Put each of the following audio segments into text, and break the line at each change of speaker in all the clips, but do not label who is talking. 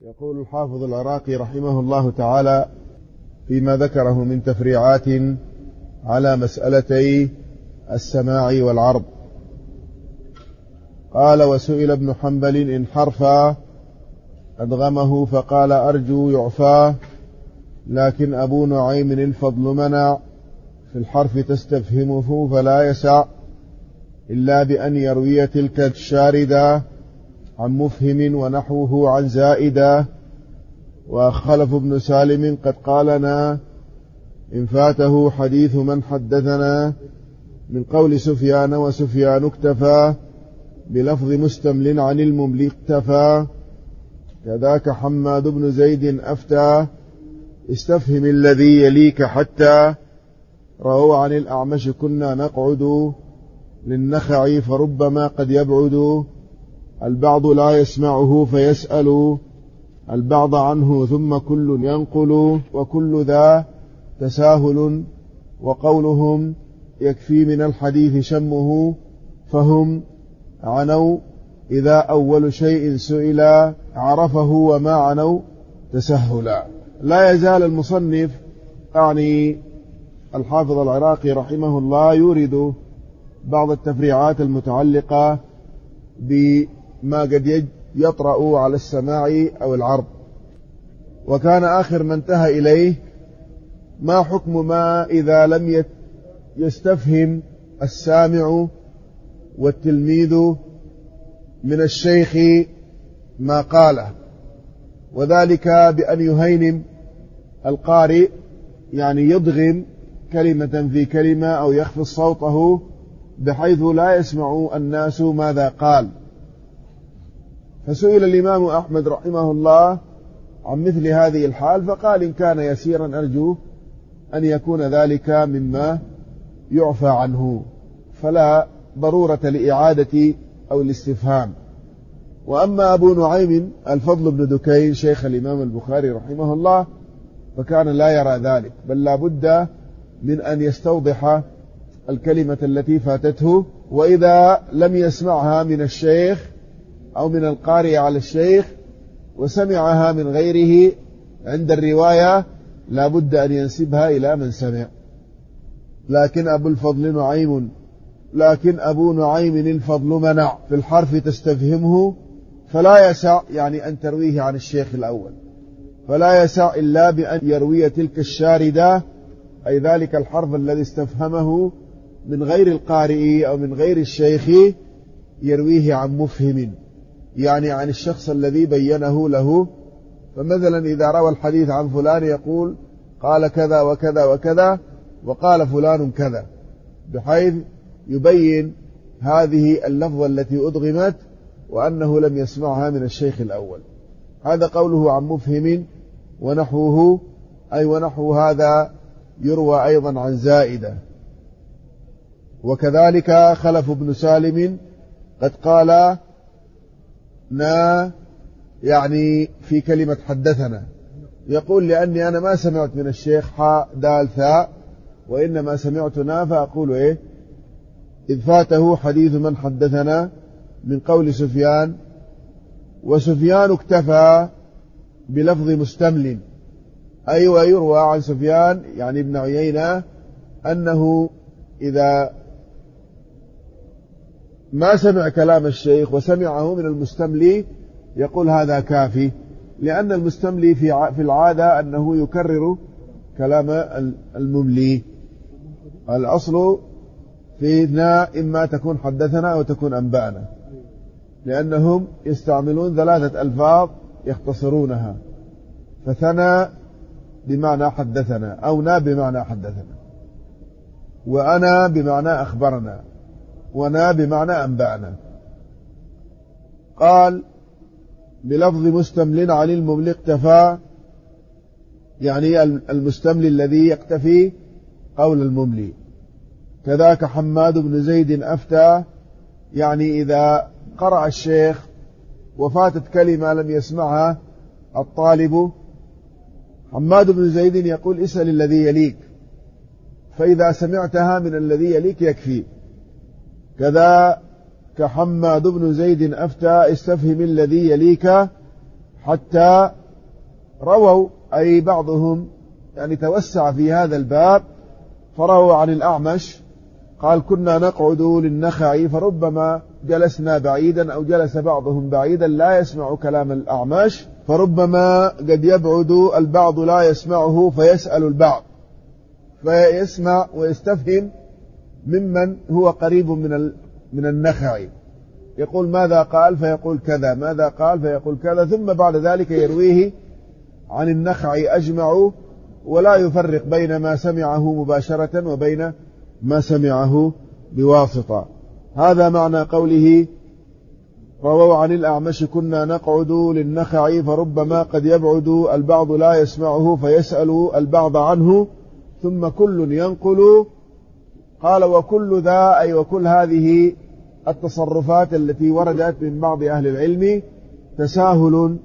يقول الحافظ العراقي رحمه الله تعالى فيما ذكره من تفريعات على مسألتي السماع والعرض. قال: وسئل ابن حنبل إن حرفا أدغمه فقال: أرجو يعفاه، لكن أبو نعيم الفضل منع في الحرف تستفهمه فلا يسع إلا بأن يروي تلك الشاردة عن مفهم ونحوه عن زائدة. وخلف بن سالم قد قالنا إن فاته حديث من حدثنا من قول سفيان، وسفيان اكتفى بلفظ مستمل عن المملي اكتفى. كذاك حماد بن زيد أفتى استفهم الذي يليك حتى رووا عن الأعمش كنا نقعد للنخع فربما قد يبعد البعض لا يسمعه فيسأل البعض عنه ثم كل ينقل وكل ذا تساهل. وقولهم يكفي من الحديث شمه فهم عنوا إذا أول شيء سئل عرفه وما عنوا تسهلا. لا يزال المصنف يعني الحافظ العراقي رحمه الله يورد بعض التفريعات المتعلقة بما قد يطرأ على السماع أو العرض. وكان آخر ما انتهى إليه ما حكم ما إذا لم يستفهم السامع والتلميذ من الشيخ ما قاله، وذلك بأن يهينم القارئ، يعني يضغم كلمة في كلمة أو يخفض صوته بحيث لا يسمع الناس ماذا قال. فسئل الإمام أحمد رحمه الله عن مثل هذه الحال فقال: إن كان يسيرا أرجو أن يكون ذلك مما يعفى عنه، فلا ضرورة لإعادة أو الاستفهام. وأما أبو نعيم الفضل بن دكين شيخ الإمام البخاري رحمه الله فكان لا يرى ذلك، بل لا بد من أن يستوضح الكلمة التي فاتته، وإذا لم يسمعها من الشيخ أو من القارئ على الشيخ وسمعها من غيره عند الرواية لا بد أن ينسبها إلى من سمع. لكن أبو نعيم الفضل منع في الحرف تستفهمه فلا يسع، يعني أن ترويه عن الشيخ الأول، فلا يسع إلا بأن يروي تلك الشاردة، أي ذلك الحرف الذي استفهمه من غير القارئ أو من غير الشيخ، يرويه عن مفهم، يعني عن الشخص الذي بينه له. فمثلا إذا روى الحديث عن فلان يقول قال كذا وكذا وكذا وقال فلان كذا، بحيث يبين هذه اللفظة التي أدغمت وأنه لم يسمعها من الشيخ الأول. هذا قوله عن مفهم ونحوه، أي ونحو هذا يروى أيضا عن زائدة. وكذلك خلف بن سالم قد قال يعني في كلمة حدثنا، يقول: لأني أنا ما سمعت من الشيخ حاء دال ثاء، وإنما سمعتنا فأقول إذ فاته حديث من حدثنا من قول سفيان، وسفيان اكتفى بلفظ مستمل، أي ويروى عن سفيان يعني ابن عيينة أنه إذا ما سمع كلام الشيخ وسمعه من المستملي يقول هذا كافي، لأن المستملي في العادة أنه يكرر كلام المملي. الأصل فينا إما تكون حدثنا أو تكون أنبأنا، لأنهم يستعملون 3 ألفاظ يختصرونها، فثنى بمعنى حدثنا، أو نا بمعنى حدثنا، وأنا بمعنى أخبرنا، ونا بمعنى أنبأنا. قال: بلفظ مستمل عن المملي اكتفى، يعني المستملي الذي يقتفي قول المملي. كذاك حماد بن زيد أفتى، يعني إذا قرأ الشيخ وفاتت كلمة لم يسمعها الطالب، حماد بن زيد يقول: اسأل الذي يليك، فإذا سمعتها من الذي يليك يكفي. كذا كحماد بن زيد أفتى استفهم الذي يليك حتى رووا أي بعضهم يعني توسع في هذا الباب، فرووا عن الأعمش قال كنا نقعد للنخع فربما جلسنا بعيدا أو جلس بعضهم بعيدا لا يسمع كلام الأعمش، فربما قد يبعد البعض لا يسمعه فيسأل البعض فيسمع ويستفهم ممن هو قريب من النخع، يقول ماذا قال فيقول كذا، ماذا قال فيقول كذا، ثم بعد ذلك يرويه عن النخع أجمع ولا يفرق بين ما سمعه مباشرة وبين ما سمعه بواسطة. هذا معنى قوله رووا عن الأعمش كنا نقعد للنخع فربما قد يبعد البعض لا يسمعه فيسأل البعض عنه ثم كل ينقل. قال وكل ذا أي وكل هذه التصرفات التي وردت من بعض أهل العلم تساهل.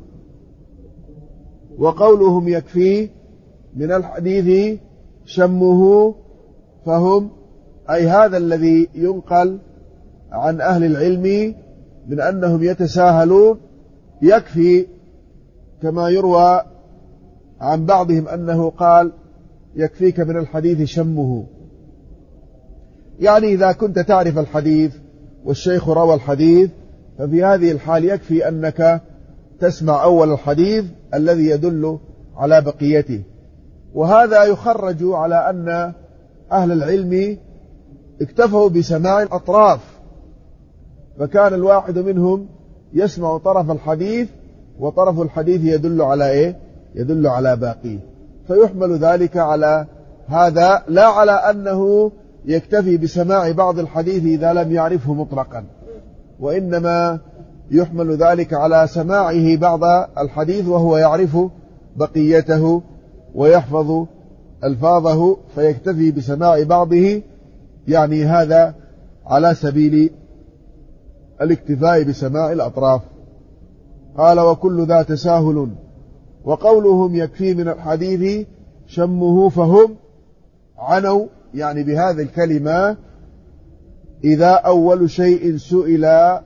وقولهم يكفي من الحديث شمه فهم أي هذا الذي ينقل عن أهل العلم من أنهم يتساهلون يكفي، كما يروى عن بعضهم أنه قال يكفيك من الحديث شمه، يعني إذا كنت تعرف الحديث والشيخ روى الحديث ففي هذه الحال يكفي أنك تسمع أول الحديث الذي يدل على بقيته. وهذا يخرج على أن أهل العلم اكتفوا بسماع الأطراف، فكان الواحد منهم يسمع طرف الحديث وطرف الحديث يدل على إيه؟ يدل على باقيه، فيحمل ذلك على هذا لا على أنه يكتفي بسماع بعض الحديث إذا لم يعرفه مطلقا، وإنما يحمل ذلك على سماعه بعض الحديث وهو يعرف بقيته ويحفظ ألفاظه فيكتفي بسماع بعضه، يعني هذا على سبيل الاكتفاء بسماع الأطراف. قال وكل ذا تساهل. وقولهم يكفي من الحديث شمه فهم عنوا يعني بهذه الكلمة إذا أول شيء سئل،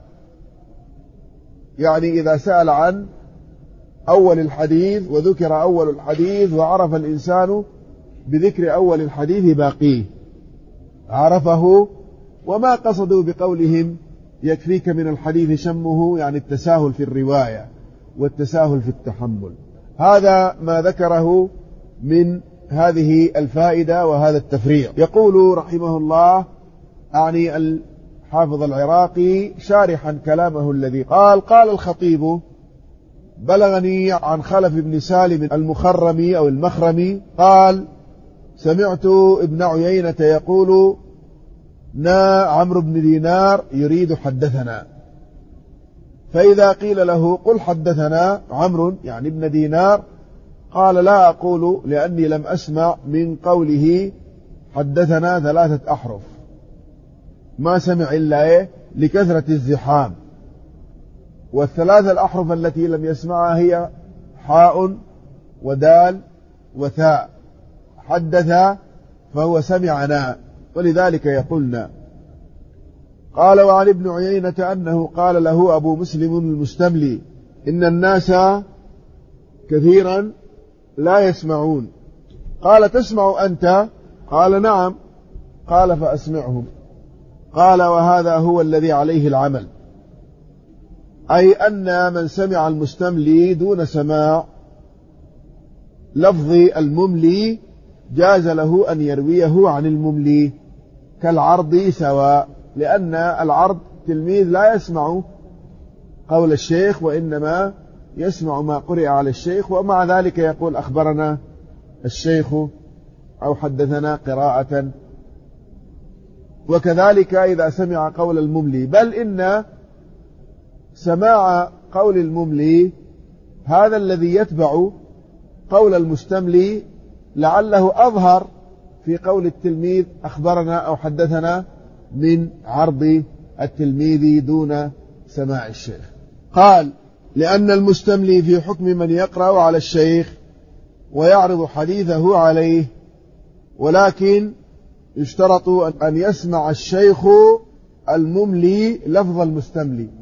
يعني إذا سأل عن أول الحديث وذكر أول الحديث وعرف الإنسان بذكر أول الحديث باقيه عرفه. وما قصدوا بقولهم يكفيك من الحديث شمه يعني التساهل في الرواية والتساهل في التحمل. هذا ما ذكره من هذه الفائدة وهذا التفريع. يقول رحمه الله أعني الحافظ العراقي شارحا كلامه الذي قال الخطيب بلغني عن خلف بن سالم المخرمي أو المخرمي قال سمعت ابن عيينة يقول نا عمرو بن دينار يريد حدثنا، فإذا قيل له قل حدثنا عمرو يعني ابن دينار قال لا أقول لأني لم أسمع من قوله حدثنا 3 أحرف، ما سمع إلا لكثرة الزحام، وال3 الأحرف التي لم يسمعها هي حاء ودال وثاء، حدث فهو سمعنا ولذلك يقولنا. قال وعن ابن عيينة أنه قال له أبو مسلم المستملي إن الناس كثيرا لا يسمعون، قال تسمع أنت؟ قال نعم، قال فأسمعهم. قال وهذا هو الذي عليه العمل، أي أن من سمع المستملي دون سماع لفظ المملي جاز له أن يرويه عن المملي كالعرض سواء، لأن العرض تلميذ لا يسمع قول الشيخ وإنما يسمع ما قرئ على الشيخ، ومع ذلك يقول أخبرنا الشيخ أو حدثنا قراءة. وكذلك إذا سمع قول المملي، بل إن سماع قول المملي هذا الذي يتبع قول المستملي لعله أظهر في قول التلميذ أخبرنا أو حدثنا من عرض التلميذ دون سماع الشيخ. قال لأن المستملي في حكم من يقرأ على الشيخ ويعرض حديثه عليه، ولكن يشترط أن يسمع الشيخ المملي لفظ المستملي،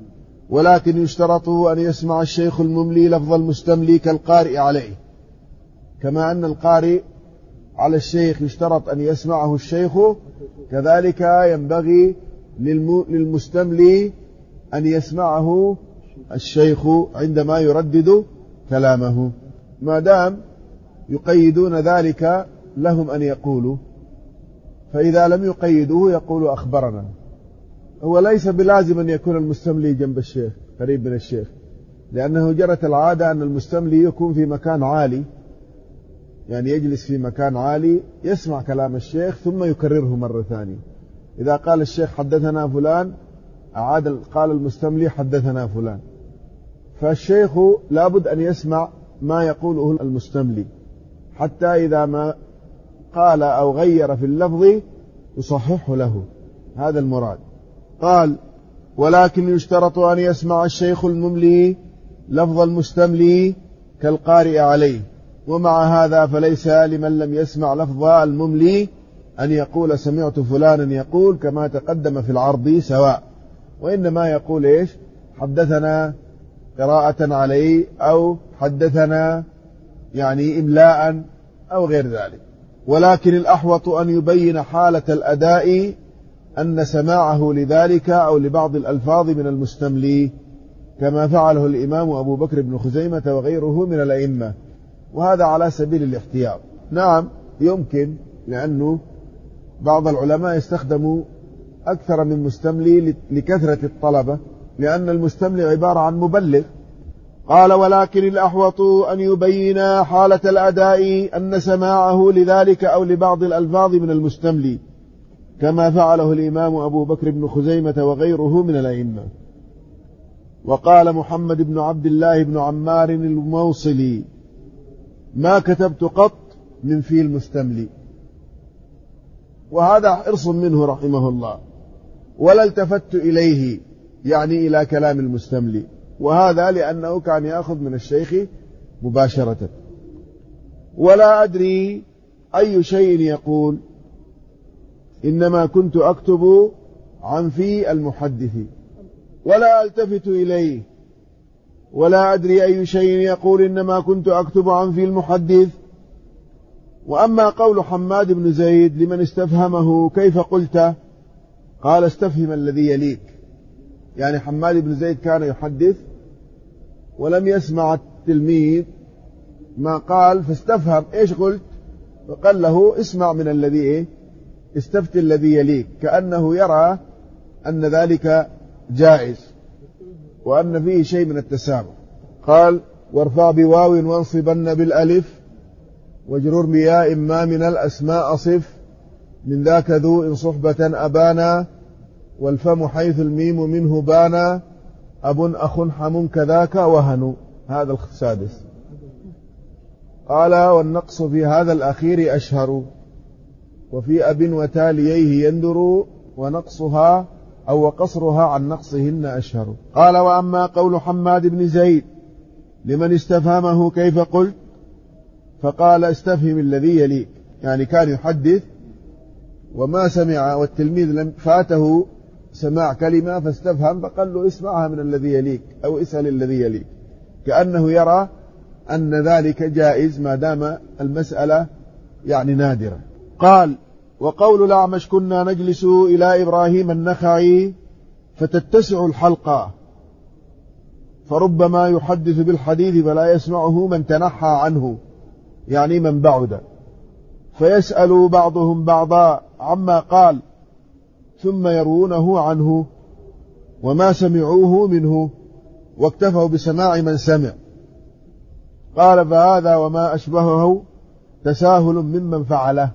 ولكن يشترط أن يسمع الشيخ المملي لفظ المستملي كالقارئ عليه، كما أن القارئ على الشيخ يشترط أن يسمعه الشيخ، كذلك ينبغي للمستملي أن يسمعه الشيخ عندما يردد كلامه، ما دام يقيدون ذلك لهم أن يقولوا، فإذا لم يقيدوه يقول أخبرنا. هو ليس بلازم أن يكون المستملي جنب الشيخ قريب من الشيخ، لأنه جرت العادة أن المستملي يكون في مكان عالي، يعني يجلس في مكان عالي يسمع كلام الشيخ ثم يكرره مرة ثانية. إذا قال الشيخ حدثنا فلان قال المستملي حدثنا فلان، فالشيخ لابد أن يسمع ما يقوله المستملي حتى إذا ما قال أو غير في اللفظ يصححه له، هذا المراد. قال ولكن يشترط أن يسمع الشيخ المملي لفظ المستملي كالقارئ عليه، ومع هذا فليس لمن لم يسمع لفظ المملي أن يقول سمعت فلانا يقول كما تقدم في العرض سواء، وإنما يقول إيش؟ حدثنا قراءة عليه، أو حدثنا يعني إملاء أو غير ذلك. ولكن الأحوط أن يبين حالة الأداء أن سماعه لذلك أو لبعض الألفاظ من المستملي، كما فعله الإمام أبو بكر بن خزيمة وغيره من الأئمة، وهذا على سبيل الاحتياط. نعم يمكن، لأنه بعض العلماء يستخدموا أكثر من مستملي لكثرة الطلبة، لأن المستملي عبارة عن مبلغ. قال ولكن الأحوط أن يبين حالة الأداء أن سماعه لذلك أو لبعض الألفاظ من المستملي، كما فعله الإمام أبو بكر بن خزيمة وغيره من الأئمة. وقال محمد بن عبد الله بن عمار الموصلي ما كتبت قط من في المستملي، وهذا حرص منه رحمه الله، ولا التفت إليه يعني إلى كلام المستملي، وهذا لأنه كان يأخذ من الشيخ مباشرة. ولا أدري أي شيء يقول إنما كنت أكتب عن في المحدث ولا ألتفت إليه، ولا أدري أي شيء يقول إنما كنت أكتب عن في المحدث. وأما قول حماد بن زيد لمن استفهمه كيف قلت، قال استفهم الذي يليك، يعني حماد بن زيد كان يحدث ولم يسمع التلميذ ما قال فاستفهم ايش قلت، فقال له اسمع من الذي استفت الذي يليك، كأنه يرى أن ذلك جائز وأن فيه شيء من التسامح. قال وارفع بواو وانصبن بالألف واجرر بياء ما من الأسماء صف، من ذاك ذو إن صحبة أبانا، والفم حيث الميم منه بانا، أب أخ حم كذاك وهن. هذا السادس. قال والنقص في هذا الأخير أشهر، وفي أب وتاليه يندر، ونقصها أو وقصرها عن نقصهن أشهر. قال وأما قول حماد بن زيد لمن استفهمه كيف قلت، فقال استفهم الذي يليك، يعني كان يحدث وما سمع والتلميذ لم فاته سماع كلمة فاستفهم، فقال له اسمعها من الذي يليك أو اسأل الذي يليك، كأنه يرى أن ذلك جائز ما دام المسألة يعني نادرة. قال وقول الأعمش كنا نجلس إلى إبراهيم النخعي فتتسع الحلقة، فربما يحدث بالحديث فلا يسمعه من تنحى عنه، يعني من بعد، فيسأل بعضهم بعضا عما قال ثم يروونه عنه وما سمعوه منه، واكتفوا بسماع من سمع. قال فهذا وما أشبهه تساهل ممن فعله.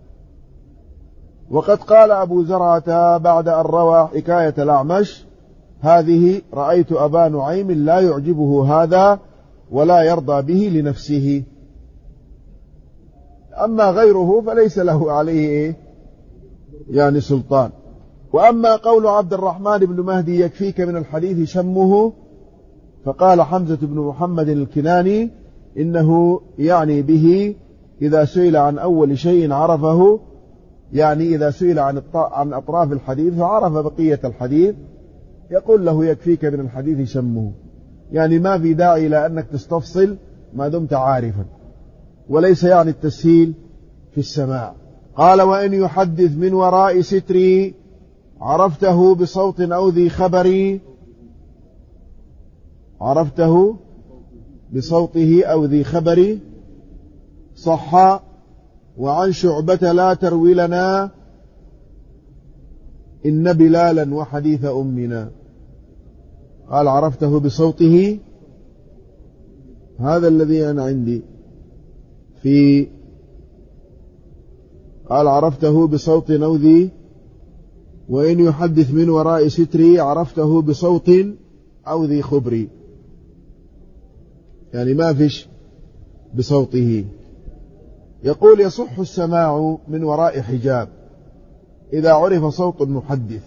وقد قال أبو زرعة بعد أن روى حكاية الأعمش هذه رأيت أبا نعيم لا يعجبه هذا ولا يرضى به لنفسه، أما غيره فليس له عليه يعني سلطان. وأما قول عبد الرحمن بن مهدي يكفيك من الحديث شمه، فقال حمزة بن محمد الكناني إنه يعني به إذا سئل عن أول شيء يعني إذا سئل عن أطراف الحديث فعرف بقية الحديث يقول له يكفيك من الحديث شمه، يعني ما في داعي إلى أنك تستفصل ما دمت عارفا، وليس يعني التسهيل في السماع. قال وإن يحدث من وراء ستري عرفته بصوت أو ذي خبري، عرفته بصوته أو ذي خبري صح. وعن شعبة لا تروي لنا إن بلالا وحديث أمنا. قال عرفته بصوته، هذا الذي أنا عندي في، قال عرفته بصوت أو ذي، وإن يحدث من وراء ستري عرفته بصوت أو ذي خبري، يعني ما فيش بصوته. يقول يصح السماع من وراء حجاب إذا عرف صوت المحدث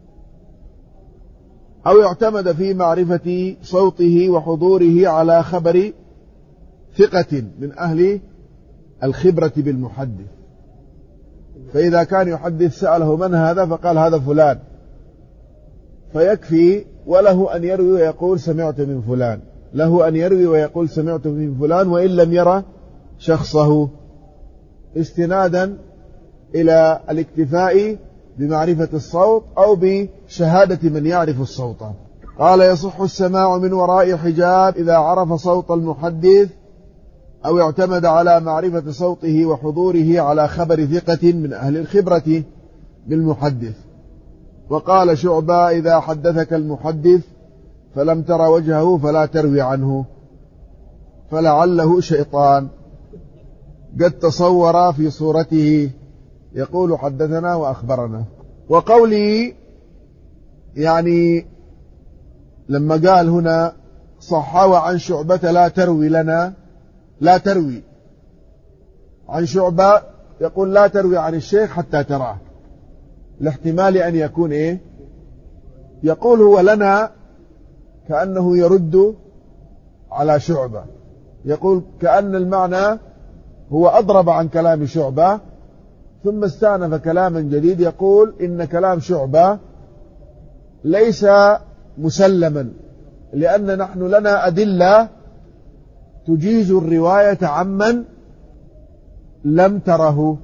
أو اعتمد في معرفة صوته وحضوره على خبر ثقة من أهل الخبرة بالمحدث. فإذا كان يحدث سأله من هذا فقال هذا فلان، فيكفي، وله أن يروي ويقول سمعت من فلان، له أن يروي ويقول سمعت من فلان وإن لم يرى شخصه، استنادا إلى الاكتفاء بمعرفة الصوت أو بشهادة من يعرف الصوت. قال يصح السماع من وراء حجاب إذا عرف صوت المحدث أو اعتمد على معرفة صوته وحضوره على خبر ثقة من أهل الخبرة بالمحدث. وقال شعبة إذا حدثك المحدث فلم تر وجهه فلا تروي عنه، فلعله شيطان قد تصور في صورته يقول حدثنا وأخبرنا. وقولي يعني لما قال هنا صح وعن شعبة لا تروي لنا، لا تروي عن شعبة، يقول لا تروي عن الشيخ حتى تراه، لاحتمال أن يكون إيه، يقول هو لنا كأنه يرد على شعبة، يقول كأن المعنى هو أضرب عن كلام شعبة ثم استأنف كلاما جديد، يقول إن كلام شعبة ليس مسلما، لأن نحن لنا أدلة تجيز الرواية عمن لم تره.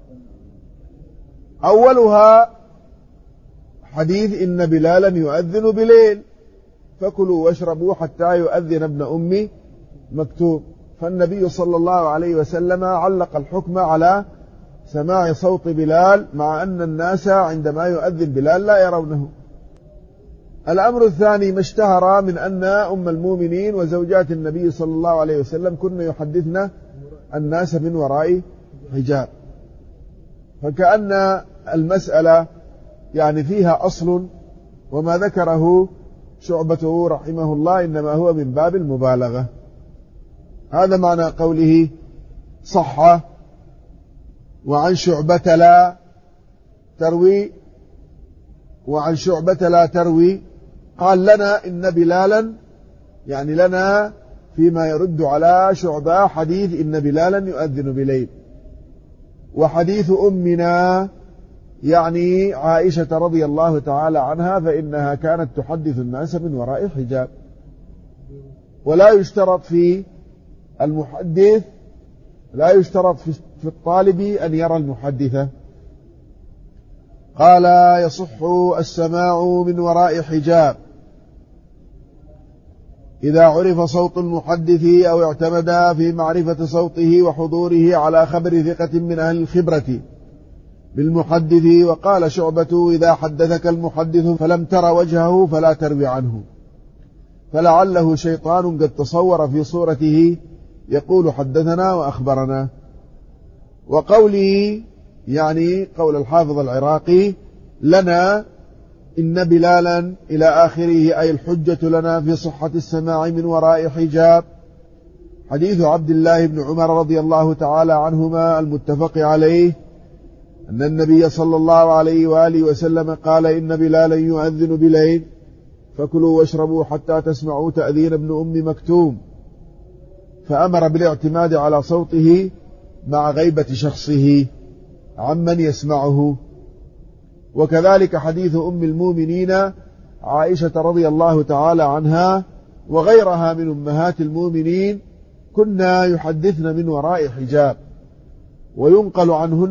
أولها حديث إن بلالا يؤذن بليل فكلوا واشربوا حتى يؤذن ابن أم مكتوم، فالنبي صلى الله عليه وسلم علق الحكم على سماع صوت بلال مع أن الناس عندما يؤذن بلال لا يرونه. الأمر الثاني ما اشتهر من أن أم المؤمنين وزوجات النبي صلى الله عليه وسلم كن يحدثن الناس من وراء حجاب، فكأن المسألة يعني فيها أصل، وما ذكره شعبة رحمه الله إنما هو من باب المبالغة. هذا معنى قوله صح وعن شعبة لا تروي، وعن شعبة لا تروي. قال لنا إن بلالا، يعني لنا فيما يرد على شعبة حديث إن بلالا يؤذن بليل، وحديث أمنا يعني عائشة رضي الله تعالى عنها فإنها كانت تحدث الناس من وراء حجاب. ولا يشترط في المحدث، لا يشترط في الطالب أن يرى المحدثة. قال يصح السماع من وراء حجاب إذا عرف صوت المحدث أو اعتمد في معرفة صوته وحضوره على خبر ثقة من أهل الخبرة بالمحدث. وقال شعبة إذا حدثك المحدث فلم تر وجهه فلا تروي عنه، فلعله شيطان قد تصور في صورته يقول حدثنا وأخبرنا. وقوله يعني قول الحافظ العراقي لنا إن بلالا إلى آخره أي الحجة لنا في صحة السماع من وراء حجاب، حديث عبد الله بن عمر رضي الله تعالى عنهما المتفق عليه أن النبي صلى الله عليه وآله وسلم قال إن بلالا يؤذن بليل فكلوا واشربوا حتى تسمعوا تأذين ابن أم مكتوم، فأمر بالاعتماد على صوته مع غيبة شخصه عمن يسمعه. وكذلك حديث أم المؤمنين عائشة رضي الله تعالى عنها وغيرها من أمهات المؤمنين كنا يحدثن من وراء حجاب، وينقل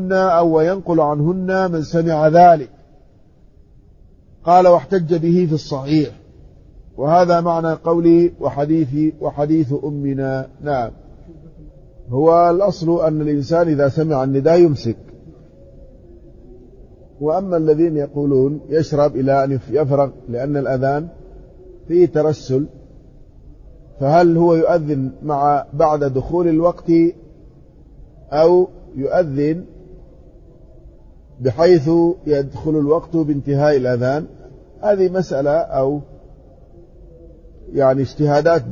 عنهن من سمع ذلك. قال واحتج به في الصحيح، وهذا معنى قولي وحديث أمنا. نعم، هو الأصل أن الإنسان إذا سمع النداء يمسك. وأما الذين يقولون يشرب إلى أن يفرغ لأن الأذان فيه ترسل، فهل هو يؤذن بعد دخول الوقت أو يؤذن بحيث يدخل الوقت بانتهاء الأذان؟ هذه مسألة أو يعني اجتهادات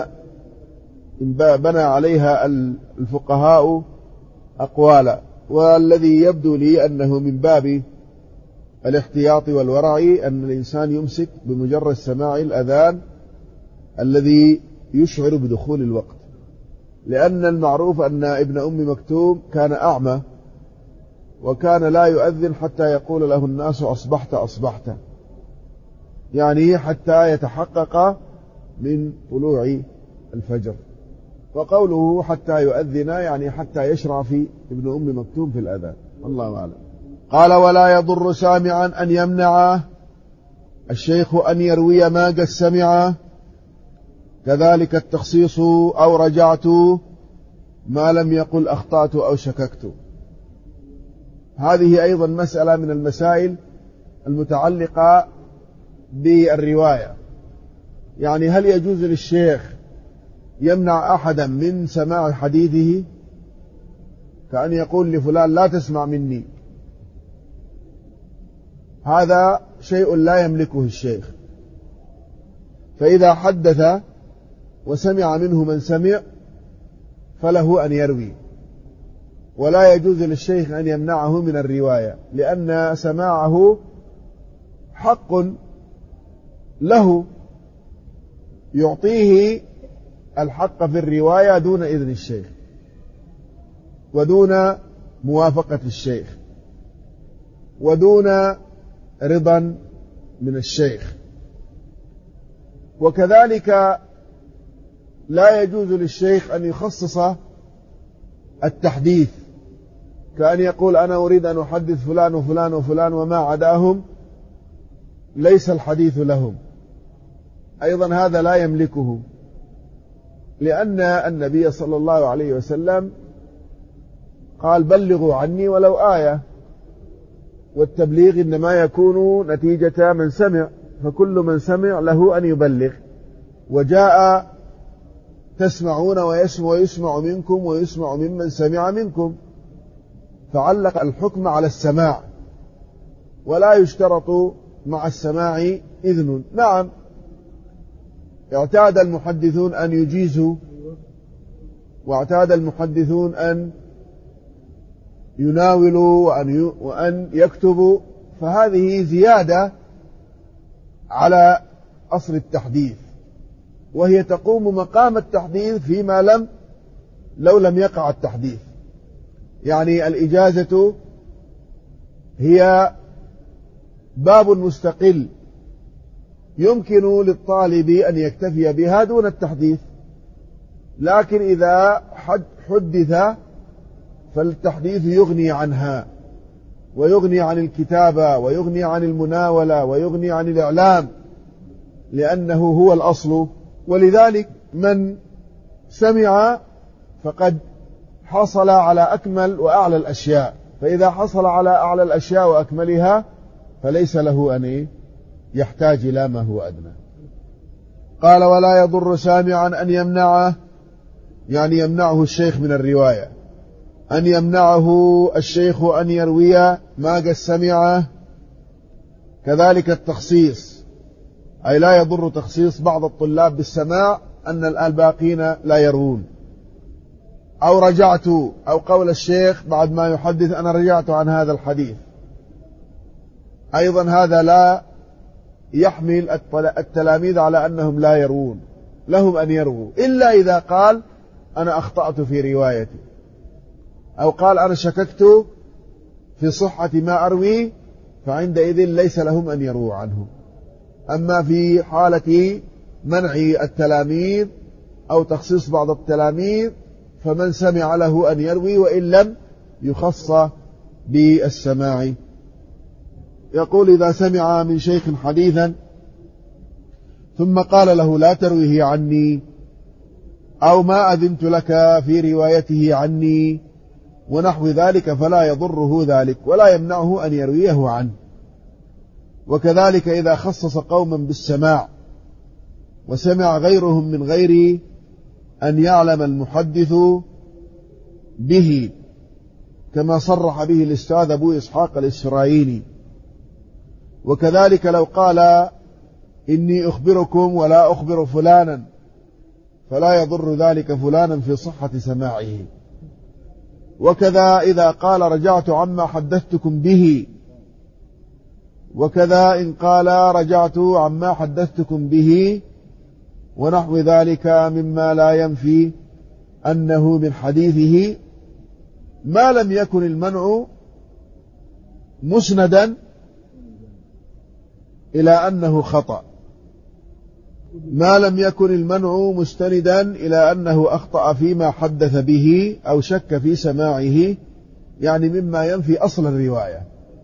بنى عليها الفقهاء أقوالا، والذي يبدو لي أنه من باب الاحتياط والورع أن الإنسان يمسك بمجرد سماع الأذان الذي يشعر بدخول الوقت، لأن المعروف أن ابن أم مكتوم كان أعمى وكان لا يؤذن حتى يقول له الناس أصبحت أصبحت، يعني حتى يتحقق من طلوع الفجر. وقوله حتى يؤذن يعني حتى يشرع في ابن أم مكتوم في الأذان، الله أعلم. قال ولا يضر سامعا أن يمنع الشيخ أن يروي ما قد سمع، كذلك التخصيص أو رجعت ما لم يقل أخطأت أو شككت. هذه أيضا مسألة من المسائل المتعلقة بالرواية، يعني هل يجوز للشيخ يمنع أحدا من سماع حديثه، كأن يقول لفلان لا تسمع مني؟ هذا شيء لا يملكه الشيخ، فإذا حدث وسمع منه من سمع فله أن يروي، ولا يجوز للشيخ أن يمنعه من الرواية، لأن سماعه حق له يعطيه الحق في الرواية دون إذن الشيخ ودون موافقة الشيخ ودون رضا من الشيخ. وكذلك لا يجوز للشيخ أن يخصص التحديث، كأن يقول أنا أريد أن أحدث فلان وفلان وفلان وما عداهم ليس الحديث لهم، أيضا هذا لا يملكه، لأن النبي صلى الله عليه وسلم قال بلغوا عني ولو آية، والتبليغ إنما يكون نتيجة من سمع، فكل من سمع له أن يبلغ. وجاء تسمعون ويسمع منكم ويسمع ممن سمع منكم، فعلق الحكم على السماع، ولا يشترط مع السماع إذن. نعم، اعتاد المحدثون أن يجيزوا، واعتاد المحدثون أن يناولوا وأن يكتبوا، فهذه زيادة على أصل التحديث، وهي تقوم مقام التحديث فيما لو لم يقع التحديث. يعني الإجازة هي باب مستقل يمكن للطالب أن يكتفي بها دون التحديث، لكن إذا حدث فالتحديث يغني عنها ويغني عن الكتابة ويغني عن المناولة ويغني عن الإعلام، لأنه هو الأصل. ولذلك من سمع فقد حصل على أكمل وأعلى الأشياء، فإذا حصل على أعلى الأشياء وأكملها فليس له أن يحتاج إلى ما هو أدنى. قال ولا يضر سامعا أن يمنعه، يعني يمنعه الشيخ من الرواية، أن يمنعه الشيخ أن يروي ما قد سمعه. كذلك التخصيص، أي لا يضر تخصيص بعض الطلاب بالسماع أن الباقين لا يروون. أو رجعت، أو قول الشيخ بعد ما يحدث أنا رجعت عن هذا الحديث، أيضا هذا لا يحمل التلاميذ على أنهم لا يروون، لهم أن يرووا، إلا إذا قال أنا أخطأت في روايتي، أو قال أنا شككت في صحة ما أروي، فعندئذ ليس لهم أن يرووا عنه. أما في حالة منع التلاميذ أو تخصيص بعض التلاميذ فمن سمع له أن يروي وإن لم يخص بالسماع. يقول إذا سمع من شيخ حديثا ثم قال له لا ترويه عني أو ما أذنت لك في روايته عني ونحو ذلك فلا يضره ذلك ولا يمنعه أن يرويه عنه. وكذلك إذا خصص قوما بالسماع وسمع غيرهم من غير أن يعلم المحدث به كما صرح به الأستاذ أبو إسحاق الإسرائيلي. وكذلك لو قال إني أخبركم ولا أخبر فلانا فلا يضر ذلك فلانا في صحة سماعه. وكذا إذا قال رجعت عما حدثتكم به، وكذا إن قال رجعت عما حدثتكم به ونحو ذلك مما لا ينفي أنه من حديثه ما لم يكن المنع مسندا إلى أنه خطأ، ما لم يكن المنع مستندا إلى أنه أخطأ فيما حدث به أو شك في سماعه، يعني مما ينفي أصل الرواية.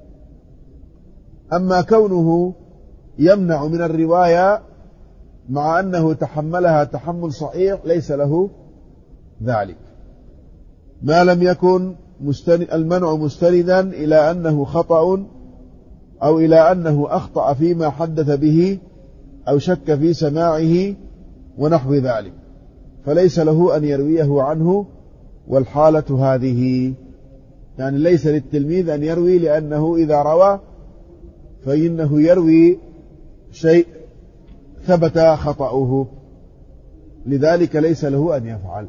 أما كونه يمنع من الرواية مع أنه تحملها تحمل صحيح ليس له ذلك، ما لم يكن المنع مستندا إلى أنه خطأ أو إلى أنه أخطأ فيما حدث به أو شك في سماعه ونحو ذلك، فليس له أن يرويه عنه. والحالة هذه يعني ليس للتلميذ أن يروي، لأنه إذا روى فإنه يروي شيء ثبت خطأه، لذلك ليس له أن يفعل.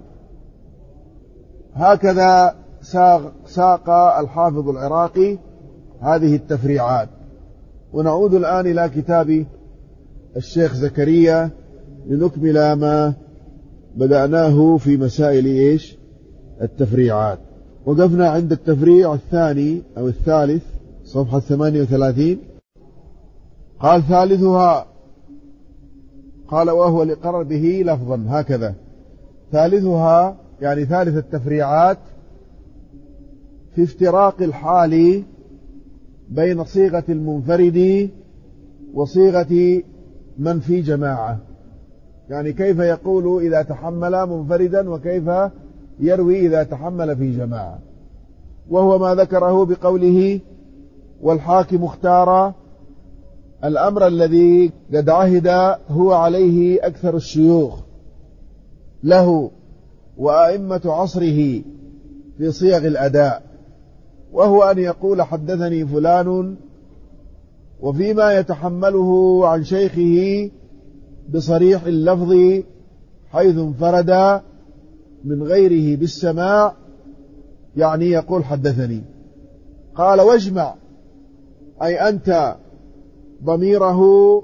هكذا ساق الحافظ العراقي هذه التفريعات. ونعود الآن إلى كتاب الشيخ زكريا لنكمل ما بدأناه في مسائل التفريعات. وقفنا عند التفريع الثاني أو الثالث صفحة 38. قال ثالثها، قال وهو لقرر به لفظا هكذا. ثالثها يعني ثالث التفريعات في افتراق الحال بين صيغة المنفرد وصيغة من في جماعة، يعني كيف يقول إذا تحمل منفردا وكيف يروي إذا تحمل في جماعة. وهو ما ذكره بقوله والحاكم اختار الأمر الذي قد عهد هو عليه أكثر الشيوخ له وأئمة عصره في صيغ الأداء، وهو أن يقول حدثني فلان وفيما يتحمله عن شيخه بصريح اللفظ حيث انفرد من غيره بالسماع، يعني يقول حدثني. قال واجمع أي أنت ضميره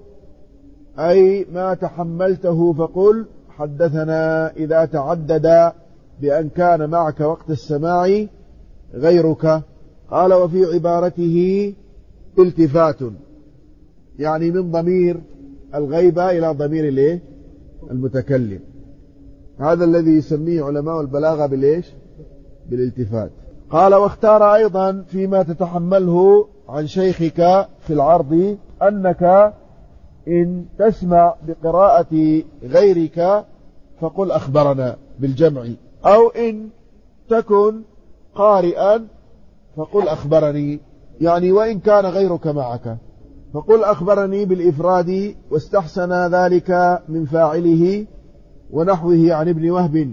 أي ما تحملته فقل حدثنا إذا تعدد بأن كان معك وقت السماع غيرك. قال وفي عبارته التفات، يعني من ضمير الغيبة إلى ضمير المتكلم، هذا الذي يسميه علماء البلاغة بالالتفات. قال واختار أيضا فيما تتحمله عن شيخك في العرض أنك إن تسمع بقراءة غيرك فقل أخبرنا بالجمع، أو إن تكن قارئا فقل أخبرني، يعني وإن كان غيرك معك فقل أخبرني بالإفراد، واستحسن ذلك من فاعله ونحوه عن ابن وهب،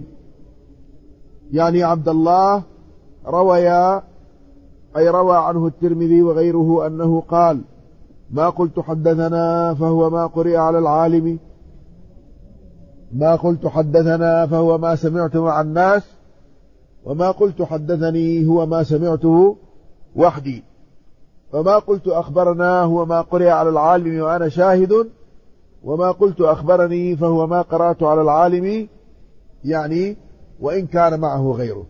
يعني عبد الله روى عنه الترمذي وغيره أنه قال ما قلت حدثنا فهو ما قرئ على العالم، ما قلت حدثنا فهو ما سمعته مع الناس، وما قلت حدثني هو ما سمعته وحدي، وما قلت أخبرنا هو ما قرئ على العالم وأنا شاهد، وما قلت أخبرني فهو ما قرأت على العالم، يعني وإن كان معه غيره.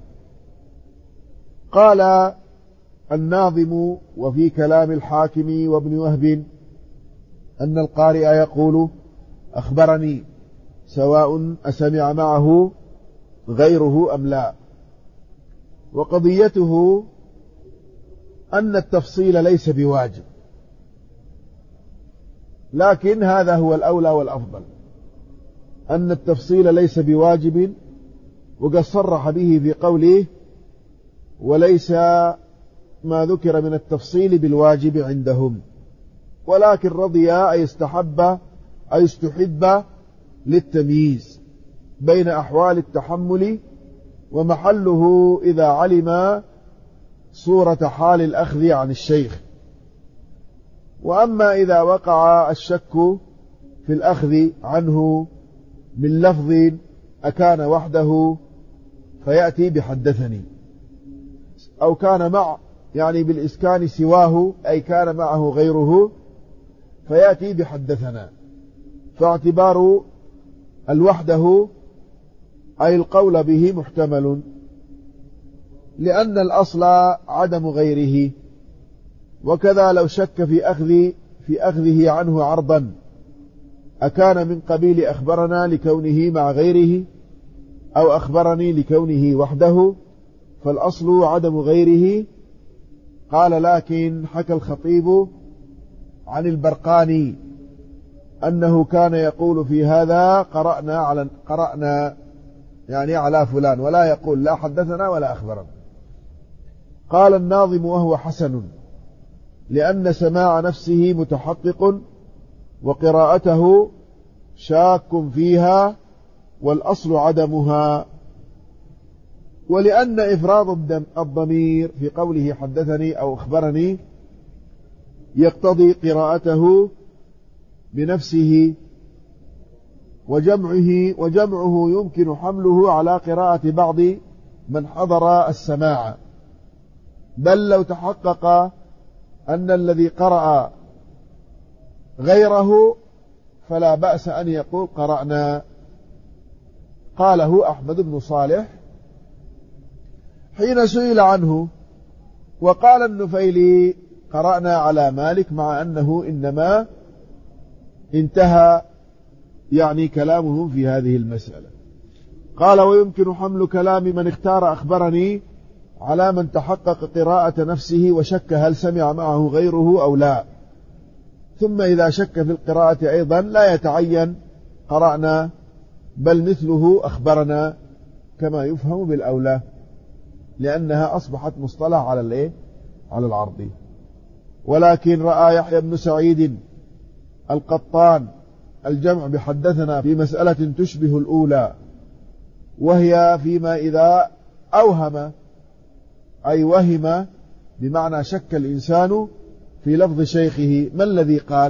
قال الناظم وفي كلام الحاكم وابن وهب أن القارئ يقول أخبرني سواء أسمع معه غيره أم لا. وقضيته أن التفصيل ليس بواجب، لكن هذا هو الأولى والأفضل، أن التفصيل ليس بواجب، وقد صرح به في قوله وليس ما ذكر من التفصيل بالواجب عندهم، ولكن رضي أي استحب أي استحب للتمييز بين أحوال التحمل ومحله إذا علم صورة حال الأخذ عن الشيخ. وأما إذا وقع الشك في الأخذ عنه من لفظ أكان وحده فيأتي بحدثني، أو كان مع يعني بالإسكان سواه أي كان معه غيره فيأتي بحدثنا. فاعتبار الوحده أي القول به محتمل، لأن الأصل عدم غيره. وكذا لو شك في أخذه عنه عرضا أكان من قبيل أخبرنا لكونه مع غيره أو أخبرني لكونه وحده، فالأصل عدم غيره. قال لكن حكى الخطيب عن البرقاني أنه كان يقول في هذا قرأنا يعني على فلان، ولا يقول لا حدثنا ولا أخبرنا. قال الناظم وهو حسن لأن سماع نفسه متحقق وقراءته شاك فيها والأصل عدمها، ولأن إفراد الضمير في قوله حدثني أو أخبرني يقتضي قراءته بنفسه، وجمعه يمكن حمله على قراءة بعض من حضر السماع، بل لو تحقق أن الذي قرأ غيره فلا بأس أن يقول قرأنا. قاله أحمد بن صالح حين سئل عنه، وقال النفيلي قرأنا على مالك، مع أنه إنما انتهى يعني كلامه في هذه المسألة. قال ويمكن حمل كلام من اختار أخبرني على من تحقق قراءة نفسه وشك هل سمع معه غيره أو لا، ثم إذا شك في القراءة أيضا لا يتعين قرأنا، بل مثله أخبرنا كما يفهم بالأولى، لأنها أصبحت مصطلح على العرض. ولكن رأى يحيى بن سعيد القطان الجمع بحدثنا في مسألة تشبه الأولى، وهي فيما إذا أوهم أي وهم، بمعنى شك الإنسان في لفظ شيخه. ما الذي قال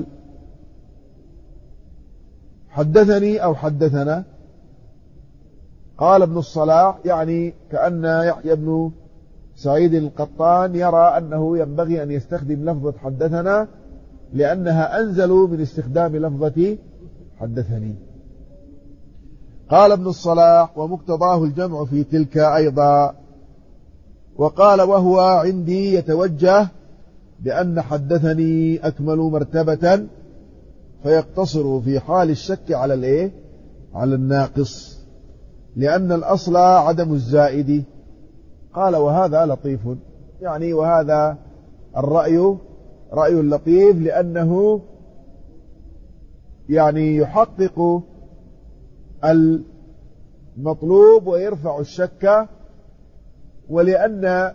حدثني أو حدثنا؟ قال ابن الصلاح يعني كأن يحيى بن سعيد القطان يرى أنه ينبغي أن يستخدم لفظة حدثنا، لأنها أنزل من استخدام لفظة حدثني. قال ابن الصلاح ومقتضاه الجمع في تلك أيضا. وقال وهو عندي يتوجه بأن حدثني أكمل مرتبة، فيقتصر في حال الشك على الناقص، لأن الأصل عدم الزائد. قال وهذا لطيف، يعني وهذا الرأي رأي لطيف، لأنه يعني يحقق المطلوب ويرفع الشك، ولأن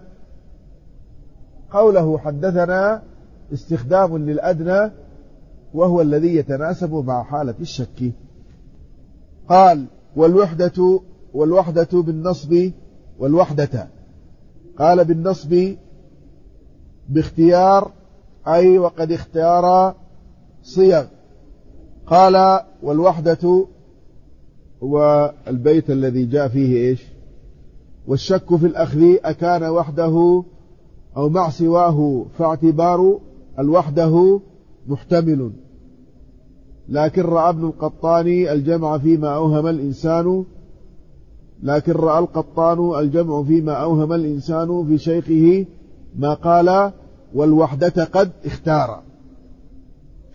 قوله حدثنا استخدام للأدنى وهو الذي يتناسب مع حالة الشك. قال والوحدة بالنصب والوحدة. قال بالنصب باختيار أي وقد اختار صيغ. قال والوحدة والبيت الذي جاء فيه والشك في الأخذ أكان وحده أو مع سواه، فاعتبار الوحده محتمل. لكن رأى ابن القطاني الجمع فيما أوهم الإنسان في شيخه ما قال والوحدة قد اختار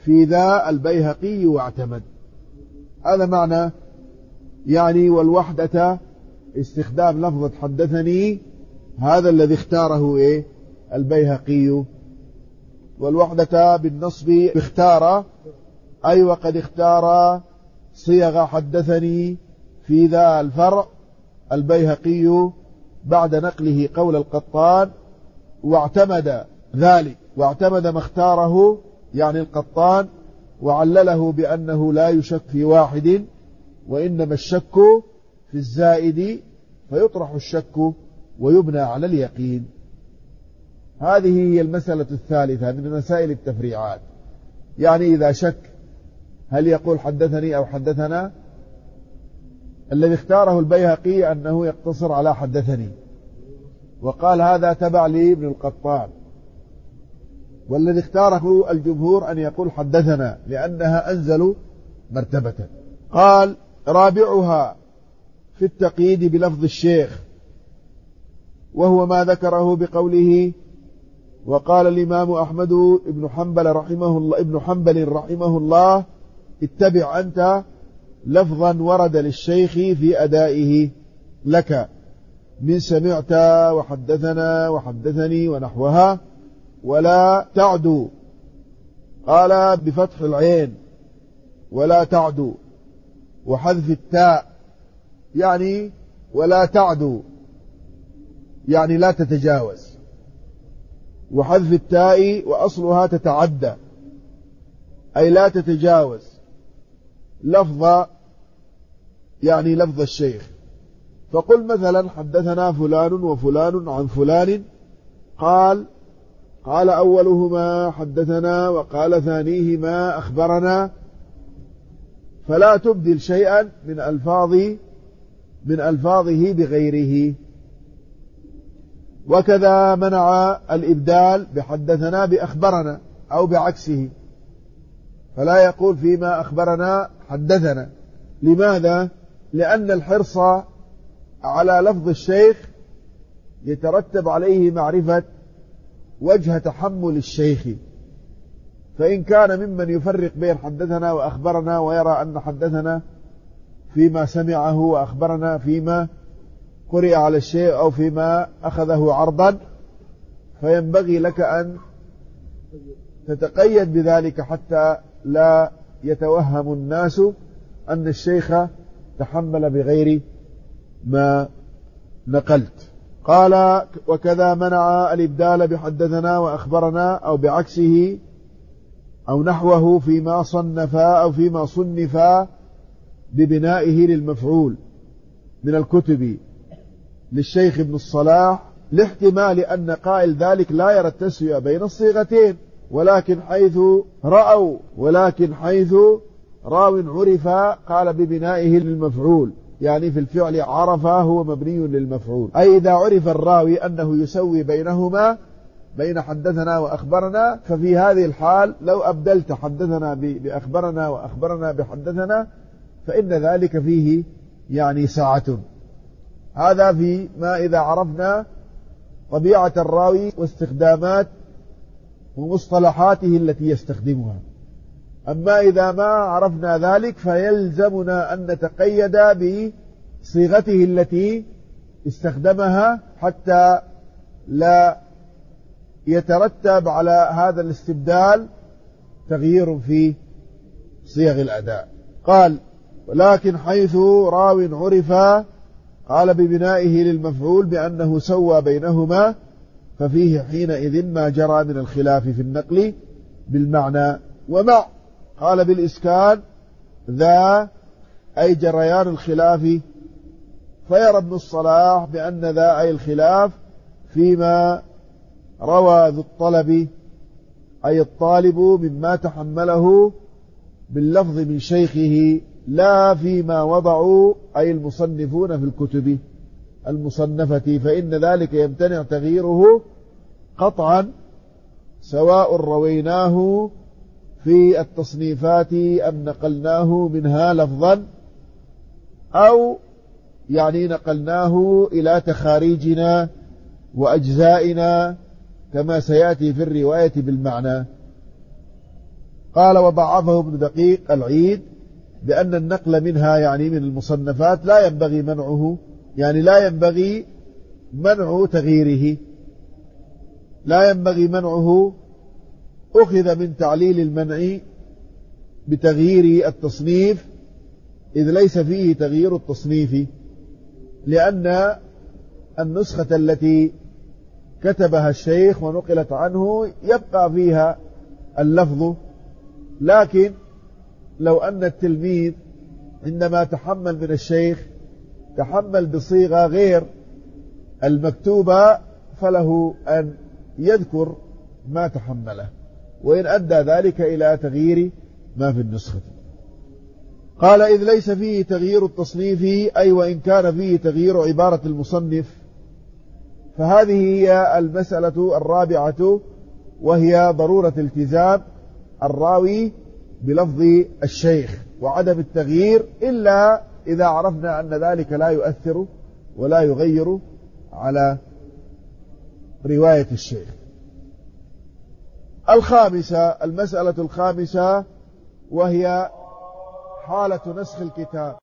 في ذا البيهقي واعتمد. هذا معنى يعني والوحدة استخدام لفظة حدثني، هذا الذي اختاره البيهقي. والوحدة بالنصب اختار، أي وقد اختار صيغ حدثني في ذا الفرع البيهقي بعد نقله قول القطان، واعتمد ذلك، واعتمد ما اختاره يعني القطان، وعلله بأنه لا يشك في واحد وإنما الشك في الزائد، فيطرح الشك ويبنى على اليقين. هذه هي المسألة الثالثة من مسائل التفريعات. يعني إذا شك هل يقول حدثني أو حدثنا؟ الذي اختاره البيهقي أنه يقتصر على حدثني، وقال هذا تبع لي ابن القطان. والذي اختاره الجمهور أن يقول حدثنا لأنها أنزل مرتبة. قال رابعها في التقييد بلفظ الشيخ، وهو ما ذكره بقوله وقال الإمام أحمد ابن حنبل رحمه الله اتبع أنت لفظا ورد للشيخ في أدائه لك من سمعت وحدثنا وحدثني ونحوها، ولا تعدو. قال بفتح العين ولا تعدو وحذف التاء، يعني ولا تعدو يعني لا تتجاوز، وحذف التاء وأصلها تتعدى أي لا تتجاوز لفظ، يعني لفظ الشيخ. فقل مثلا حدثنا فلان وفلان عن فلان، قال أولهما حدثنا وقال ثانيهما أخبرنا، فلا تبدل شيئا من ألفاظه بغيره. وكذا منع الإبدال بحدثنا بأخبرنا أو بعكسه، فلا يقول فيما أخبرنا حدثنا. لماذا؟ لأن الحرص على لفظ الشيخ يترتب عليه معرفة وجه تحمل الشيخ، فإن كان ممن يفرق بين حدثنا وأخبرنا ويرى أن حدثنا فيما سمعه وأخبرنا فيما قرئ على الشيء أو فيما أخذه عرضا، فينبغي لك أن تتقيد بذلك حتى لا يتوهم الناس أن الشيخ تحمل بغير ما نقلت. قال وكذا منع الإبدال بحدثنا وأخبرنا أو بعكسه أو نحوه فيما صنفا أو فيما صنفا ببنائه للمفعول من الكتب للشيخ ابن الصلاح، لاحتمال أن قائل ذلك لا يرى التسوية بين الصيغتين، ولكن حيث راو عرف قال ببنائه للمفعول، يعني في الفعل عرف هو مبني للمفعول، أي إذا عرف الراوي أنه يسوي بينهما بين حدثنا وأخبرنا، ففي هذه الحال لو أبدلت حدثنا بأخبرنا وأخبرنا بحدثنا فإن ذلك فيه يعني ساعة. هذا في ما إذا عرفنا طبيعة الراوي واستخدامات ومصطلحاته التي يستخدمها. أما إذا ما عرفنا ذلك فيلزمنا أن نتقيد بصيغته التي استخدمها حتى لا يترتب على هذا الاستبدال تغيير في صيغ الأداء. قال ولكن حيث راو عرف قال ببنائه للمفعول بأنه سوى بينهما، ففيه حينئذ ما جرى من الخلاف في النقل بالمعنى. ومع قال بالإسكان ذا أي جريان الخلاف، فيرى ابن الصلاح بأن ذا أي الخلاف فيما روى ذو الطلب أي الطالب مما تحمله باللفظ من شيخه، لا فيما وضعوا أي المصنفون في الكتب المصنفة، فإن ذلك يمتنع تغييره قطعا سواء رويناه في التصنيفات أم نقلناه منها لفظا أو يعني نقلناه إلى تخاريجنا وأجزائنا كما سيأتي في الرواية بالمعنى. قال وضعفه ابن دقيق العيد بأن النقل منها يعني من المصنفات لا ينبغي منعه، يعني لا ينبغي منع تغييره، لا ينبغي منعه. أخذ من تعليل المنع بتغيير التصنيف إذ ليس فيه تغيير التصنيف، لأن النسخة التي كتبها الشيخ ونقلت عنه يبقى فيها اللفظ، لكن لو أن التلميذ عندما تحمل من الشيخ تحمل بصيغة غير المكتوبة فله أن يذكر ما تحمله وإن أدى ذلك إلى تغيير ما في النسخة. قال إذ ليس فيه تغيير التصنيف أي وإن كان فيه تغيير عبارة المصنف. فهذه هي المسألة الرابعة، وهي ضرورة التزام الراوي بلفظ الشيخ وعدم التغيير إلا إذا عرفنا أن ذلك لا يؤثر ولا يغير على رواية الشيخ. المسألة الخامسة وهي حالة نسخ الكتاب.